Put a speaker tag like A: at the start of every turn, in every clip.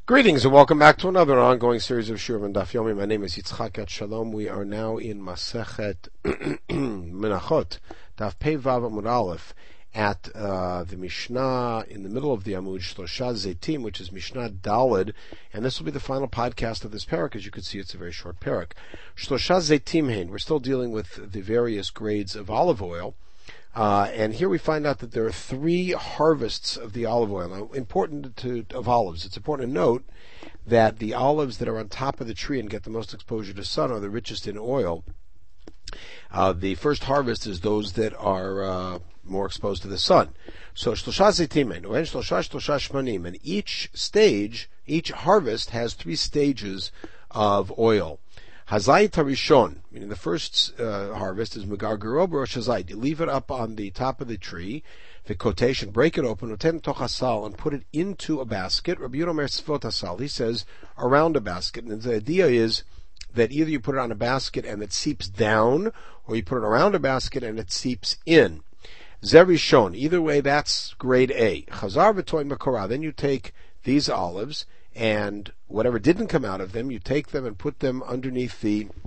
A: Greetings and welcome back to another ongoing series of Shurim and Daf Yomi. My name is Yitzchak Shalom. We are now in Masechet Menachot, Daf Pei Vav Amud Aleph, at the Mishnah in the middle of the Amud Shlosha Zeitim, which is Mishnah Daled, and this will be the final podcast of this parak. As you can see, it's a very short parak. Shlosha Zeitim Hein. We're still dealing with the various grades of olive oil. And here we find out that there are 3 harvests of the olive oil. Now, of olives. It's important to note that the olives that are on top of the tree and get the most exposure to sun are the richest in oil. The first harvest is those that are more exposed to the sun. So, shlosha zeitim, shlosha shmanim, and each harvest has 3 stages of oil. Hazayit harishon, meaning the first harvest, is megargero b'rosh hazayit. You leave it up on the top of the tree, the quotation, break it open, noten toch hasal, and put it into a basket. Rabbi Yehuda Omer sfot hasal, he says, around a basket. And the idea is that either you put it on a basket and it seeps down, or you put it around a basket and it seeps in. Zerishon, either way, that's grade A. Chazar v'toin b'korah, then you take these olives, and whatever didn't come out of them, you take them and put them underneath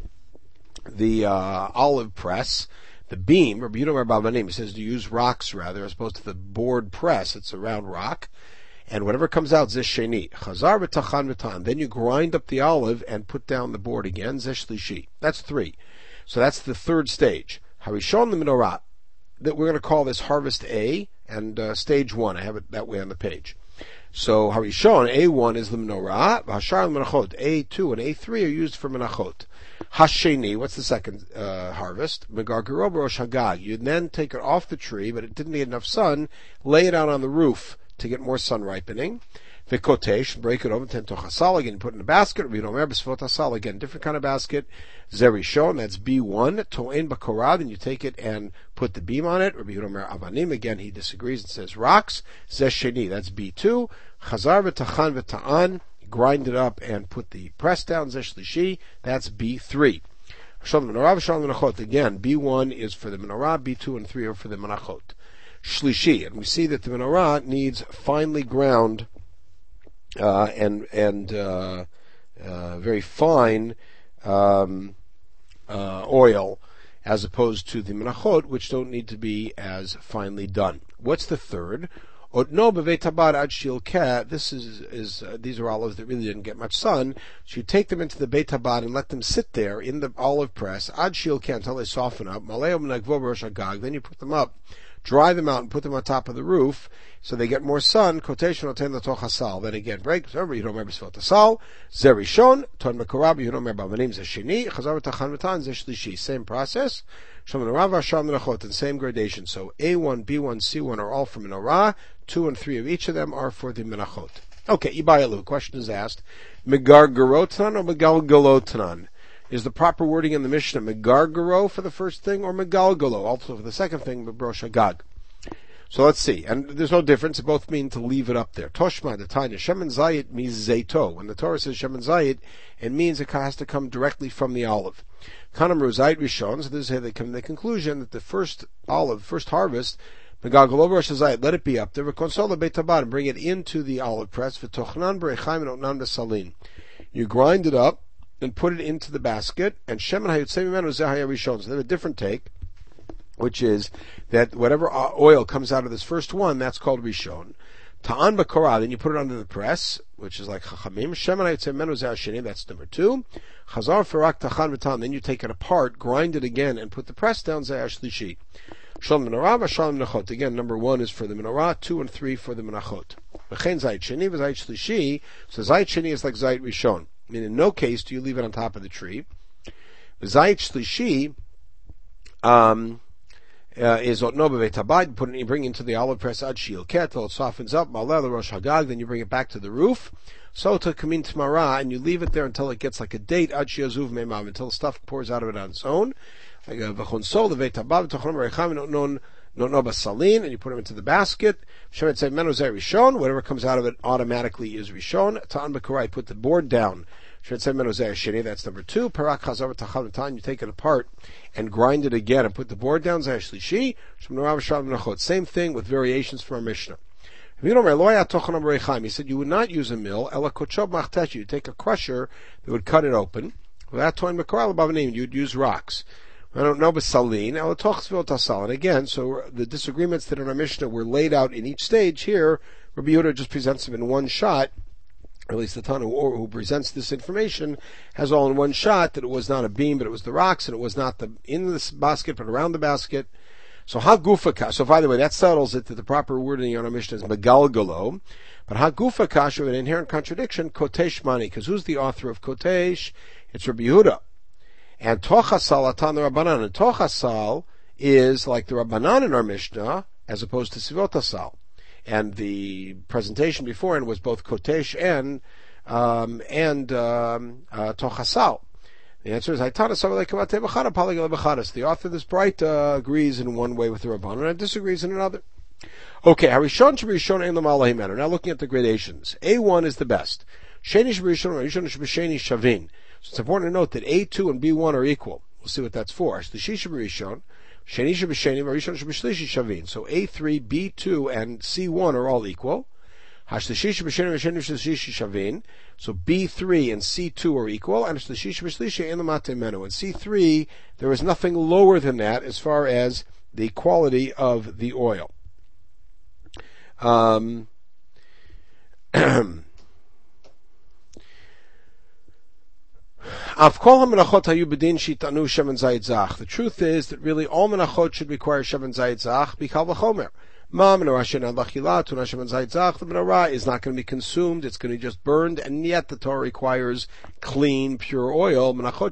A: the olive press, the beam. Rabbi Yehuda Omer Balmanim, he says to use rocks rather, as opposed to the board press. It's a round rock, and whatever comes out, zesh sheni. Chazar v'tachan v'tan. Then you grind up the olive and put down the board again. Zesh shlishi. That's 3. So that's the third stage. Harishon the menorah. That we're going to call this harvest A and stage 1. I have it that way on the page. So Harishon, A1 is the menorah, Hashar menachot, A2 and A3 are used for menachot. Hasheni, what's the second harvest? Megargero b'rosh hagag. You then take it off the tree, but it didn't get enough sun, lay it out on the roof to get more sun ripening. V'kotesh, break it open, ten toch hasal, again, put it in a basket. Rabbi Yehuda Omer b'sfot hasal, again, different kind of basket. Zerishon, that's B1. To'en b'korah, then you take it and put the beam on it. Rabbi Yehuda Omer avanim, again, he disagrees and says rocks. Zesh sheni, that's B2. Chazar v'tachan v'ta'an, grind it up and put the press down. Zesh shlishi, that's B3. Shalom menorah v'shalom menachot, again, B1 is for the menorah, B2 and 3 are for the menachot. Shlishi, and we see that the menorah needs finely ground and very fine oil, as opposed to the menachot, which don't need to be as finely done. What's the third? Otno b'veit habad ad shilkeh. This is these are olives that really didn't get much sun. So you take them into the beit habad and let them sit there in the olive press ad shilkeh until they soften up. Maleo b'nagvo b'rosh hagag. Then you put them up, dry them out, and put them on top of the roof so they get more sun. Quotation oten l'toch hasal. Then again, break. So you don't remember sfot hasal. Zerishon ton mekorah. You don't remember b'manim zeshini. Chazar v'tachan v'tan zeshlishi. Same process. Shom menorah v'asham menachot, and same gradation. So A1, B1, C1 are all for menorah. 2 and 3 of each of them are for the menachot. Okay, Ibayalu. Question is asked: megargerotanan or megalgalotanan? Is the proper wording in the Mishnah megargaro for the first thing or megalgalo also for the second thing, b'rosh hagag? So let's see. And there's no difference. They both mean to leave it up there. Toshma, the Tanya, shemen zayit means zayto. When the Torah says shemen zayit, it means it has to come directly from the olive. Kanamru zayit rishon. So this is how they come to the conclusion that the first harvest, megalgalo b'rosh zayit, let it be up there. V'konsol beit habad, and bring it into the olive press. V'tochnan b'rechaim and otnan b'salin. You grind it up and put it into the basket, and shemen hayotzei mimenu zeh haya rishon. So they have a different take, which is that whatever oil comes out of this first one, that's called rishon. Ta'an b'korah, then you put it under the press, which is like chachamim. Shemen hayotzei mimenu zeh hasheni, that's number 2. Chazar ferak tachan v'tan, then you take it apart, grind it again, and put the press down, zeh hashlishi. Shalom menorah v'shalom menachot. Again, number 1 is for the menorah, 2 and 3 for the menachot. V'chein zayit sheni v'zayit shlishi. So zayit sheni is like zayit rishon. I mean, in no case do you leave it on top of the tree. Zayit shlishi is otno b'veit habad. You bring into the olive press ad shilkeh till it softens up. Maleh l'rosh hagag. Then you bring it back to the roof. So to kamin tmara, and you leave it there until it gets like a date ad shiazuv meimav, until stuff pours out of it on its own. Like v'chonsol l'veit habad v'tochnom rechaim no basalin, and you put them into the basket. Shemet say menu zeh rishon. Whatever comes out of it automatically is rishon. Ta'an b'korah, put the board down. Shemet say menu zeh sheni. That's number 2. Parak chazar v'tachan v'tan. You take it apart and grind it again and put the board down. Zeh shlishi. Shem norav shalom menachot. Same thing with variations from our Mishnah. He said you would not use a mill, you take a crusher that would cut it open. You'd use rocks. I don't know, and again, so the disagreements that in our Mishnah were laid out in each stage here, Rabbi Yehuda just presents them in one shot. Or at least the Tana who presents this information has all in one shot that it was not a beam, but it was the rocks, and it was not in this basket, but around the basket. So ha-gufa, so by the way, that settles it that the proper wording in our Mishnah is megalgalo. But ha-gufa kasha, an inherent contradiction, kotesh mani, because who's the author of kotesh? It's Rabbi Yehuda. And tochasal atan the Rabbanan. And tochasal is like the Rabbanan in our Mishnah, as opposed to sivotasal. And the presentation beforehand was both kotesh and tochasal. The answer is, the author of this Braita agrees in one way with the Rabbanan and disagrees in another. Okay, now looking at the gradations. A1 is the best. So it's important to note that A2 and B1 are equal. We'll see what that's for. So A3, B2, and C1 are all equal. So B3 and C2 are equal, and in C3 there is nothing lower than that as far as the quality of the oil. The truth is that really all menachot should require shemen zayit zach b'kal v'chomer. The menorah is not going to be consumed, it's going to be just burned, and yet the Torah requires clean, pure oil. Menachot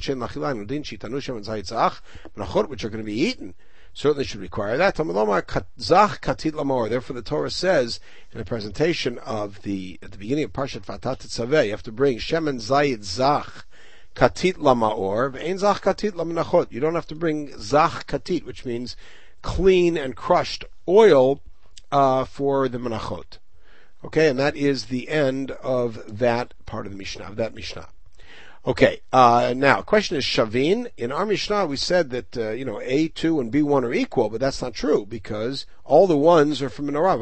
A: which are going to be eaten certainly should require that. Therefore the Torah says in the presentation of at the beginning of Parshat Vatat Tzaveh, you have to bring shemen zayit zach katit lamaor, ve'ein zach katit lamenachot. You don't have to bring zach katit, which means clean and crushed oil for the menachot. Okay, and that is the end of that part of the Mishnah, of that Mishnah. Okay, now, question is Shavin. In our Mishnah, we said that, A2 and B1 are equal, but that's not true, because all the ones are from Menorah.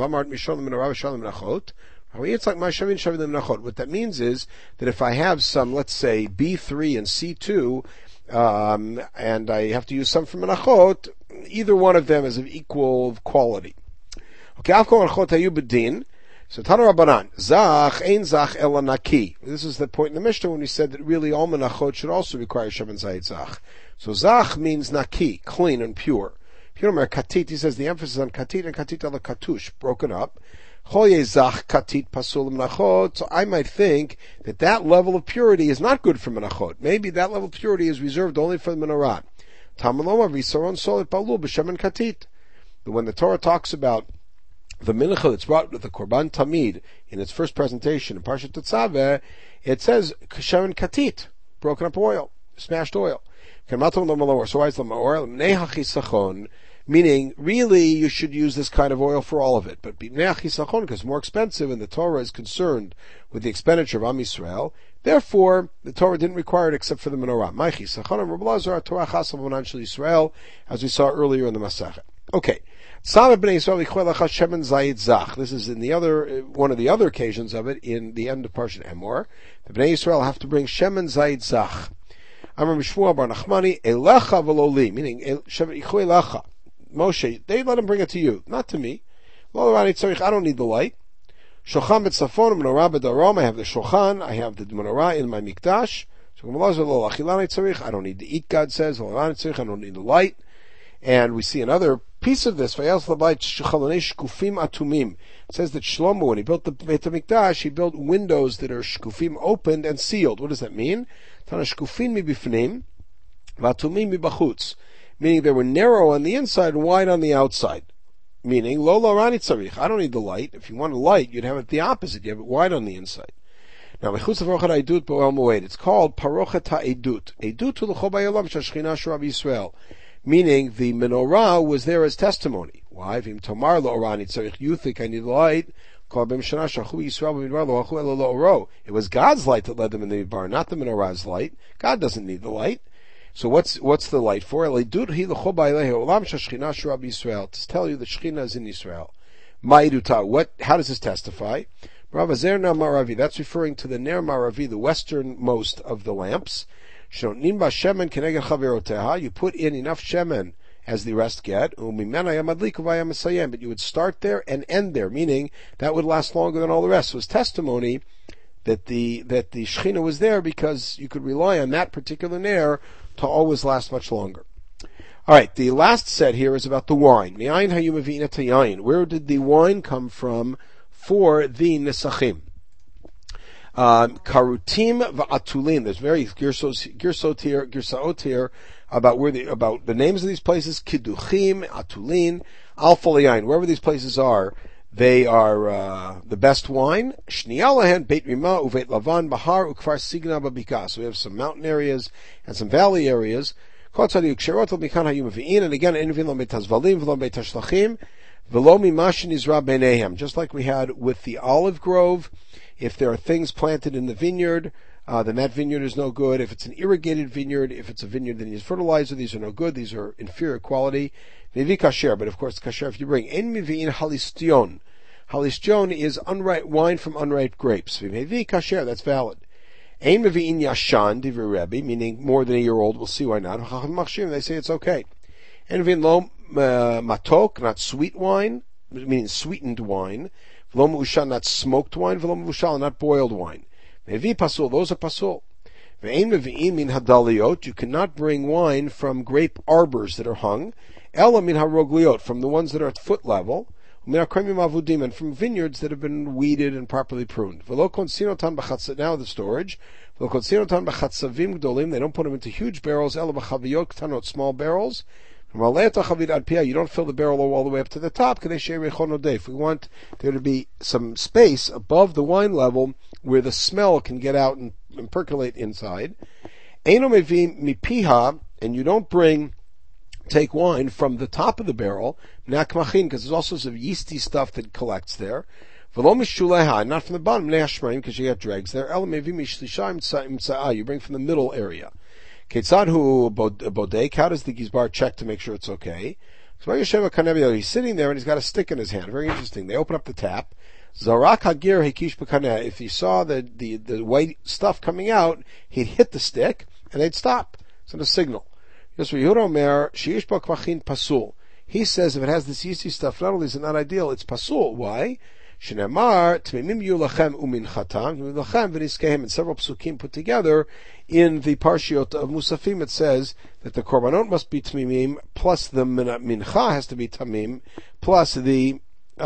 A: It's like my Shavin, Shavin, the Menachot. What that means is that if I have some, let's say, B3 and C2, and I have to use some from Menachot, either one of them is of equal quality. Okay, so Tana Rabbanan, Zach ein Zach ela naki. This is the point in the Mishnah when we said that really all menachot should also require shemen zayit Zach. So Zach means naki, clean and pure. If you remember katit, he says the emphasis on katit and katit ala katush, broken up. Choye Zach katit pasul menachot. So I might think that level of purity is not good for menachot. Maybe that level of purity is reserved only for the menorah. Tamaloma visaron solit balul b'shemen katit. But when the Torah talks about the mincha that's brought with the Korban Tamid in its first presentation in Parshat Tetzaveh, it says shemen katit, broken up oil, smashed oil. So why is the ma'or? Meaning, really, you should use this kind of oil for all of it. But because it's more expensive and the Torah is concerned with the expenditure of Am Yisrael, therefore, the Torah didn't require it except for the menorah. As we saw earlier in the Masachet. Okay. This is in the other one of the other occasions of it in the end of Parshat Emor. The Bnei Yisrael have to bring shemen zayit zach. Amar Mishmuel bar Nachmani elecha v'lo li, meaning elecha. Moshe, they let him bring it to you, not to me. I don't need the light. Shochan b'tzafon menorah b'darom. I have the shochan. I have the menorah in my mikdash. I don't need to eat. God says I don't need the light. And we see another piece of this. It says that Shlomo, when he built the Beit HaMikdash, he built windows that are shkufim, opened and sealed. What does that mean? Meaning they were narrow on the inside and wide on the outside. Meaning, I don't need the light. If you want a light, you'd have it the opposite. You have it wide on the inside. Now, it's called Parochet HaEdut. Edut to l'cho b'olam shashchina shura b'Yisrael. Meaning the menorah was there as testimony. Why? You think I need light. It was God's light that led them in the Midbar, not the menorah's light. God doesn't need the light. So what's the light for? To tell you that Shekhinah is in Israel. Ma'iduta. How does this testify? Ravazer na maravi. That's referring to the ner maravi, the westernmost of the lamps. Shonotnin ba shemen keneged chaveroteha. You put in enough shemen as the rest get. Umimena yamadliku vayamasayem. But you would start there and end there, meaning that would last longer than all the rest. So it's testimony that the Shechina was there because you could rely on that particular ner to always last much longer. All right, the last set here is about the wine. Where did the wine come from for the Nesachim? Karutim va'atulin. There's very girsaot here about the names of these places. Kidduchim, Atulin, Alfalayin. Wherever these places are, they are the best wine. Shniyalahen, Beit Rima, Uvet Lavan, Bahar, Ukfar Signa Babika. So we have some mountain areas and some valley areas. And again, just like we had with the olive grove, if there are things planted in the vineyard, then that vineyard is no good. If it's an irrigated vineyard, if it's a vineyard that needs fertilizer, these are no good. These are inferior quality. Mevi kasher, but of course kasher if you bring. En mivi'in halistion. Halistion is unripe wine from unripe grapes. Mevi kasher, that's valid. Ein mevi'in yashan, divrei Rebbe, meaning more than a year old. We'll see why not. They say it's okay. En mevi'in lo matok, not sweet wine, meaning sweetened wine. V'lo me'ushan, not smoked wine. V'lo me'ushal, not boiled wine. Mevi pasul, those are pasul. Ve'ein mevi'in min hadaliot, you cannot bring wine from grape arbors that are hung. Ela min harogliot, from the ones that are at foot level. Min hakremim avudim, and from vineyards that have been weeded and properly pruned. V'lo konsinotan b'chatzavim, now the storage. V'lo konsinotan b'chatzavim gdolim, they don't put them into huge barrels. Ela b'chaviyot ktanot, small barrels. You don't fill the barrel all the way up to the top. If we want there to be some space above the wine level where the smell can get out and percolate inside. And you don't take wine from the top of the barrel, because there's all sorts of yeasty stuff that collects there. Not from the bottom, because you get dregs there. You bring from the middle area. Ketzadhu bodek, how does the Gizbar check to make sure it's okay? So he's sitting there and he's got a stick in his hand. Very interesting. They open up the tap. Zarak hagir hekish b'kaneh. If he saw the white stuff coming out, he'd hit the stick and they'd stop. It's a signal. He says if it has this yeasty stuff, not only is it not ideal, it's pasul. Why? Shenemar tmimim yu lachem uminchatam lachem v'niskehem, and several psukim put together in the parshiot of Musafim. It says that the korbanot must be tmimim, plus the mincha has to be tamim, plus the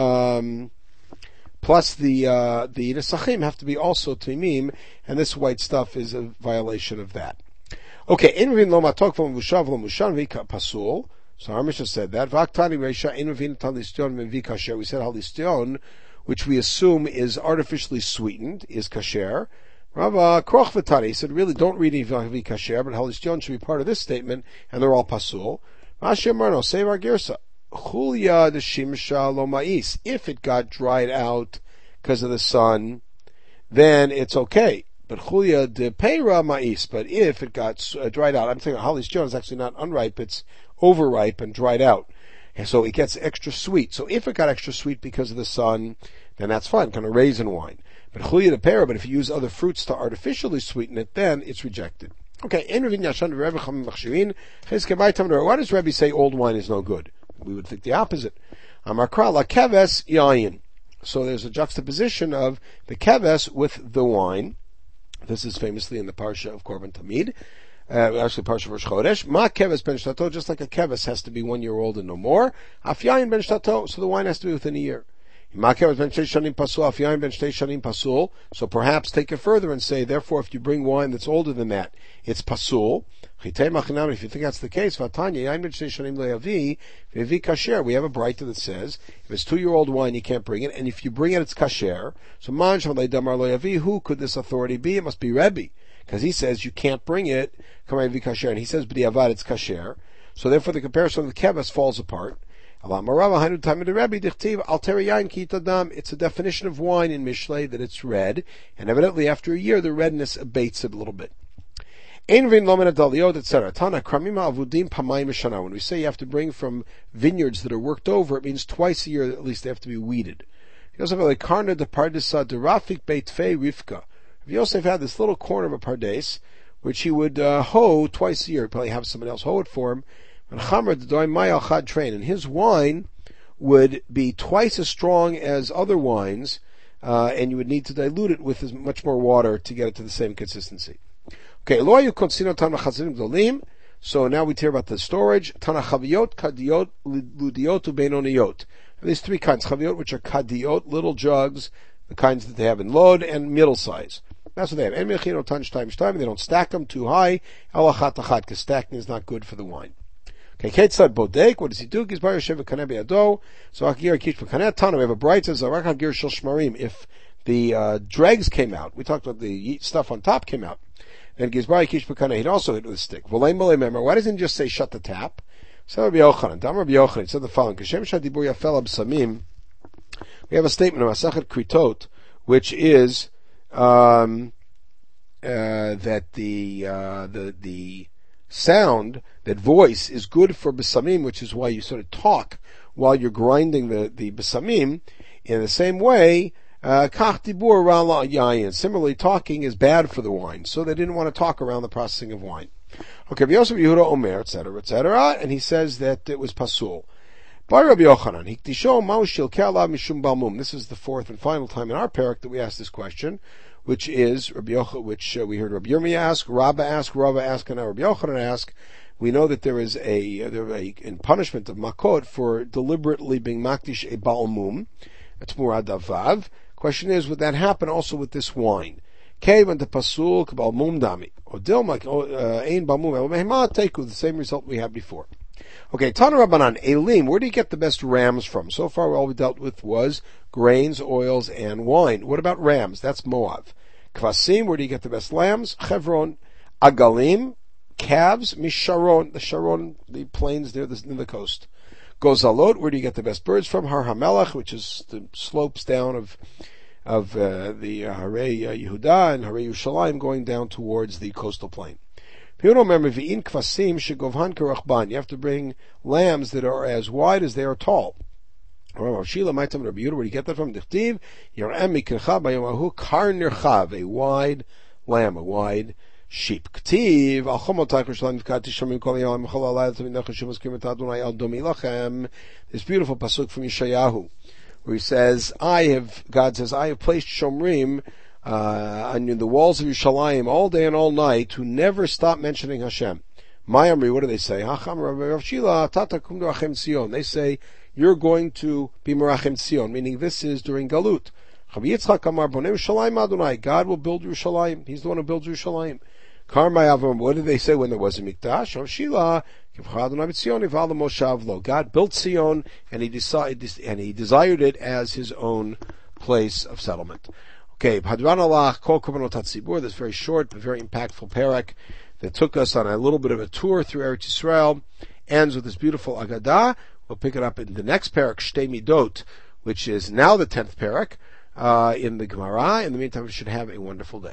A: nesachim have to be also tmimim, and this white stuff is a violation of that. Okay, invin lo matok v'mushav lo mushan v'ika pasul. So our Mishnah said that. V'aktani reisha invin talistion v'vi kasher. We said halistion, which we assume is artificially sweetened, is kasher. Rava kroch v'tani, he said, really don't read v'vi kasher, but halistion should be part of this statement, and they're all pasul. Rashi Marno, save our girsa. Chulya de shimsha lo ma'is. If it got dried out because of the sun, then it's okay. But chulya de peira ma'is. But if it got dried out, I'm thinking halistion is actually not unripe, it's overripe and dried out. And so it gets extra sweet. So if it got extra sweet because of the sun, then that's fine, kind of raisin wine. But chulya de peira, but if you use other fruits to artificially sweeten it, then it's rejected. Okay, why does Rebbe say old wine is no good? We would think the opposite. Amakra la keves yayin. So there's a juxtaposition of the keves with the wine. This is famously in the parsha of Korban Tamid. Actually, parsha of Rosh Chodesh. Ma keves ben shtato, just like a keves has to be 1 year old and no more. Af yayin ben shtato, so the wine has to be within a year. Ma keves ben shtei shanim pasul, af yayin ben shtei shanim pasul. So perhaps take it further and say, therefore, if you bring wine that's older than that, it's pasul. If you think that's the case, we have a braita that says if it's 2 year old wine you can't bring it, and if you bring it it's kasher. So who could this authority be? It must be Rebbe, because he says you can't bring it, and he says b'diavad it's kasher. So therefore the comparison of the keves falls apart. It's a definition of wine in Mishlei that it's red, and evidently after a year the redness abates it a little bit. Ein vin lomen adaliot, etc. Tana kramima avudim pamayim b'shana. When we say you have to bring from vineyards that are worked over, it means twice a year at least they have to be weeded. Yosef like karna de pardesa de rafik beitfei rivka. Yosef had this little corner of a pardes, which he would hoe twice a year. He'd probably have someone else hoe it for him. And his wine would be twice as strong as other wines, and you would need to dilute it with as much more water to get it to the same consistency. Okay, so now we hear about the storage. Tanachaviyot, kadiyot, ludiot, ubenoniyot. There's three kinds. Chaviyot, which are kadiyot, little jugs, the kinds that they have in Lod, and middle size. That's what they have. They don't stack them too high. Because stacking is not good for the wine. Okay, Ketzad Bodek, what does he do? Gizbar Yoshev Kaneh Be'ado. So Hagir Kish B'Kaneh Tana, we have a bright says, Zarak Hagir Shel Shmarim. If the dregs came out, we talked about the stuff on top came out, then Gizbar Kish B'Kaneh, he'd also hit it with a stick. Why doesn't he just say shut the tap? So Rabbi Yochanan, Dam Rabbi Yochanan, said the following, Kashem Shadibur Yafel Absamim. We have a statement of Masachet Kritot, which is, that the sound, that voice is good for besamim, which is why you sort of talk while you're grinding the besamim. In the same way, kach dibur around yayin. Similarly, talking is bad for the wine, so they didn't want to talk around the processing of wine. Okay, Yosef Yehuda Omer, etc., etc., and he says that it was pasul. By Rabbi Yochanan, hiktisho maushil ke'alav mishum balmum. This is the fourth and final time in our parak that we ask this question, which is Rabbi Yochanan, which we heard Rabbi Yirmiyah ask, Rabba ask, and now Rabbi Yochanan ask. We know that there is in punishment of makot for deliberately being makdish a balmum. That's murad avav. Question is, would that happen also with this wine? Kevan the pasul balmum dami. Odil ein balmum el teku. The same result we had before. Okay, Tana Rabbanan, Elim, where do you get the best rams from? So far all we dealt with was grains, oils, and wine. What about rams? That's Moav. Kvasim, where do you get the best lambs? Chevron. Agalim, calves, Misharon, the Sharon, the plains near the coast. Gozalot, where do you get the best birds from? Har HaMelech, which is the slopes down of the Harei Yehuda and Harei Yushalayim going down towards the coastal plain. You have to bring lambs that are as wide as they are tall. Where do you get that from? A wide lamb, a wide sheep. This beautiful pasuk from Yeshayahu, where he says, God says, I have placed Shomrim on the walls of Yerushalayim all day and all night to never stop mentioning Hashem. Mayamri, what do they say? They say, you're going to be Merachem Tzion, meaning this is during Galut. God will build Yerushalayim. He's the one who builds Yerushalayim. What did they say when there was a Mikdash? God built Tzion, and he desired it as his own place of settlement. Okay, Hadran Alach, Kol Korbanot HaTzibur, this very short but very impactful parak that took us on a little bit of a tour through Eretz Yisrael, ends with this beautiful Agadah. We'll pick it up in the next parak, Shtei Midot, which is now the 10th parak, in the Gemara. In the meantime, we should have a wonderful day.